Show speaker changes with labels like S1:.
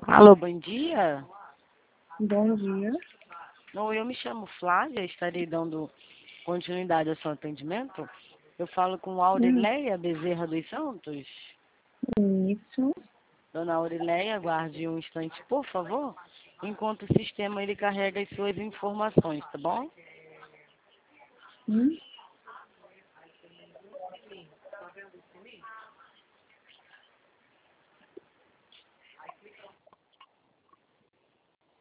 S1: Alô, bom dia.
S2: Bom dia.
S1: Não, eu me chamo Flávia, estarei dando continuidade ao seu atendimento. Eu falo com Aurileia Bezerra dos Santos.
S2: Isso.
S1: Dona Aurileia, aguarde um instante, por favor, enquanto o sistema ele carrega as suas informações, tá bom?
S2: Hum.